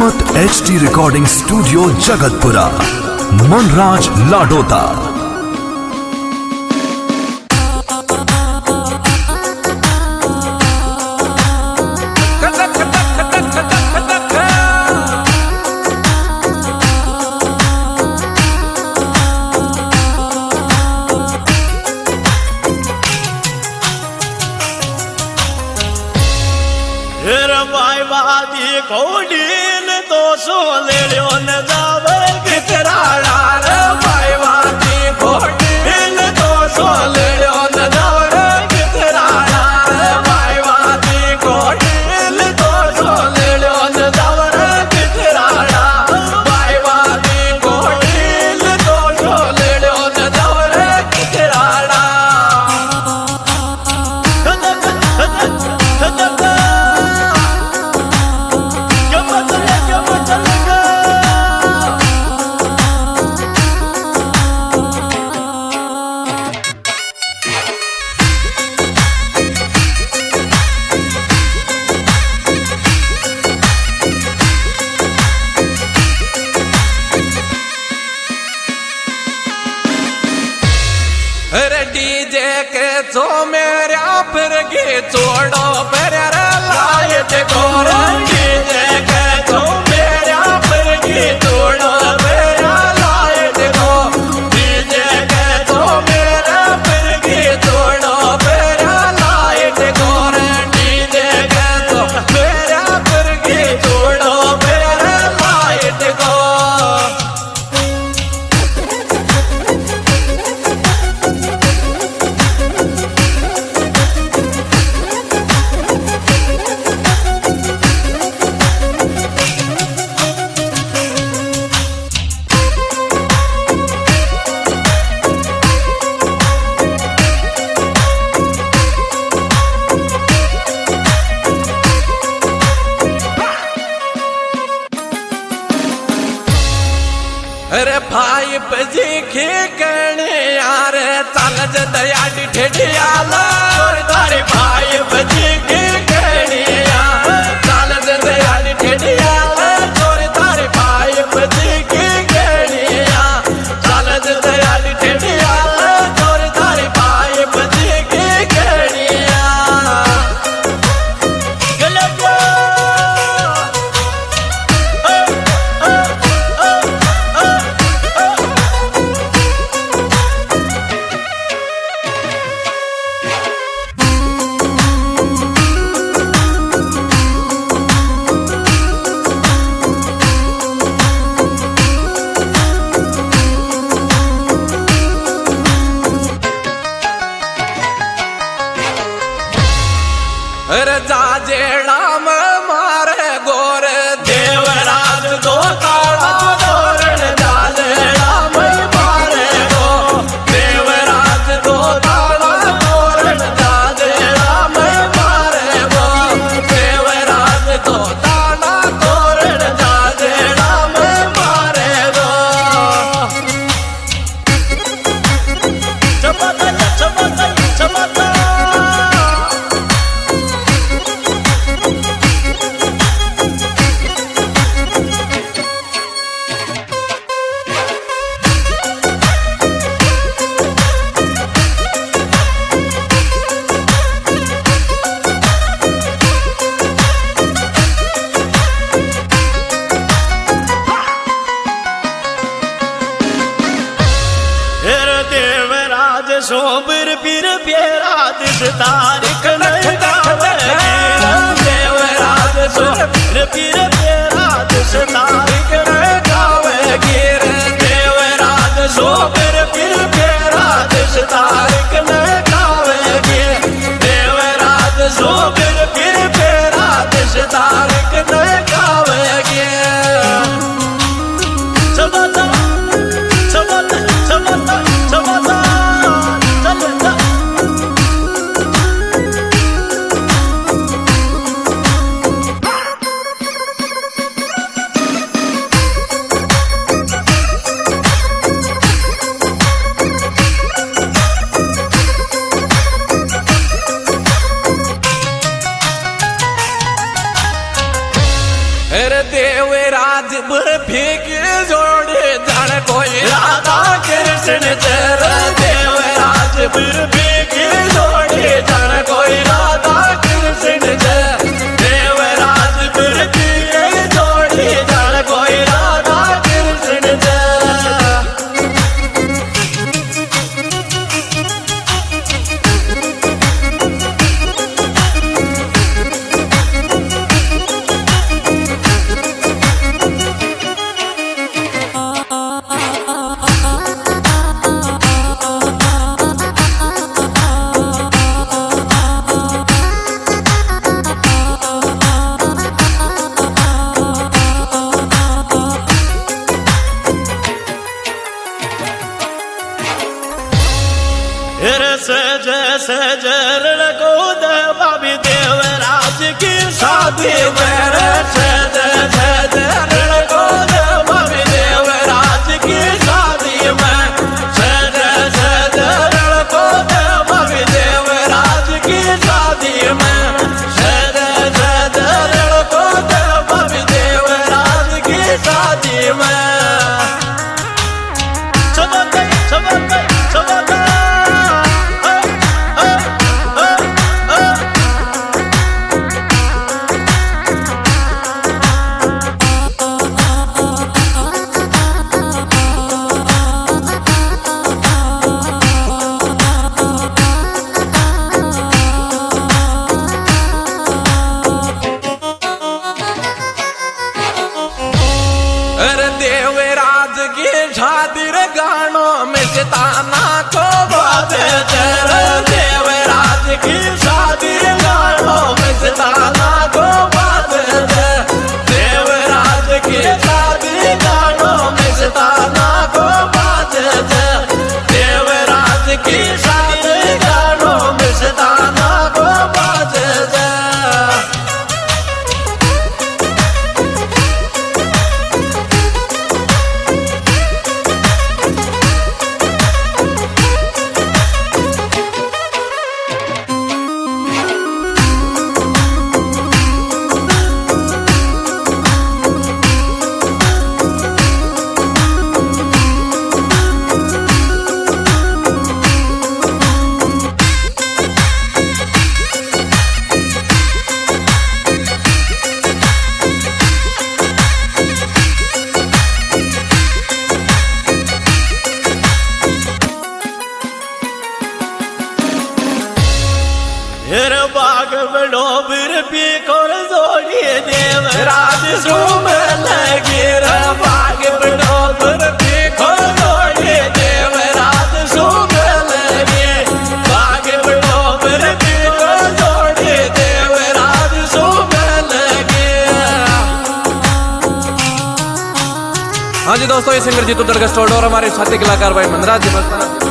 हिम्मत HD recording studio Jagatpura, Manraj Ladota. वादी कोडीन तो सोले न जावे कितराड़ा रे भाई वादी कोडीन तो सोले न जावे कितराड़ा रे भाई वादी कोडीन तो सोले न जावे कितराड़ा भाई वादी कोडीन तो सोले न जावे कितराड़ा। डीजे के जो मेरा फिर गे छोड़ो फिर लाए देखो डीजे के जो मेरा फिर गे छोड़ो फिर लाए देखो डीजे के जो मेरा फिर गे छोड़ो फिर लाए देखो डीजे के जो मेरा फिर गे छोड़ो फिर लाए देखो। अरे भाई बजी के करने यार चल जदया ठेठियाला तारे भाई बजी के करने यार चल जदया ठेठियाला तोरे तारे भाई बजी के करने यार चल जदया ठेठियाला तोरे तारे भाई बजी के करने यार गलत। अरे जाजेड़ा में मारे गोर देवराज दो काला गोरण जाजेड़ा में मारे गो देवराज दो काला गोरण जाजेड़ा में मारे गो देवराज दो काला गोरण जाजेड़ा में मारे गो। चमता चमता चमता सोबर पीर प्यारा दिस तारिक नहीं गावेगी देवराज सोबर पीर प्यारा दिस तारिक नहीं गावेगी देवराज सोबर पीर प्यारा दिस तारिक नहीं गावेगी देवराज सोबर पीर प्यारा दिस तारिक नहीं गावेगी। चमता चमता चमता चमता देवराज बर्फी की जोड़ी जान कोई राधा कृष्ण जर देवराज बर्फी की जोड़ी जान कोई राधा कृष्ण जर देवराज बर्फी की जोड़ी जान कोई राधा कृष्ण जर। सज सज लड़को भाभी देवराज की शादी में सज सज लड़को भाभी देवराज की शादी में सज सज लड़को भाभी देवराज की शादी में सज सज लड़को भाभी देवराज की शादी में चमक चमक चमक देवराज की शादी गानों में सिताना को बात जर देवराज की शादी गानों में सिताना को बात जर देवराज की शादी गानों में सिताना को बात जर देवराज की शादी गानों में सिताना को बात जर। बाग बड़ो बिरपी कौन जोड़ी देवराज झूम लगी रे बाग बड़ो बिरपी कौन जोड़ी देवराज झूम लगी बाग बड़ो बिरपी कौन जोड़ी देवराज झूम लगी। हाँ जी दोस्तों, ये सिंगर जीतू दरगाह स्टूडियो और हमारे साथी कलाकार भाई मनराज जी।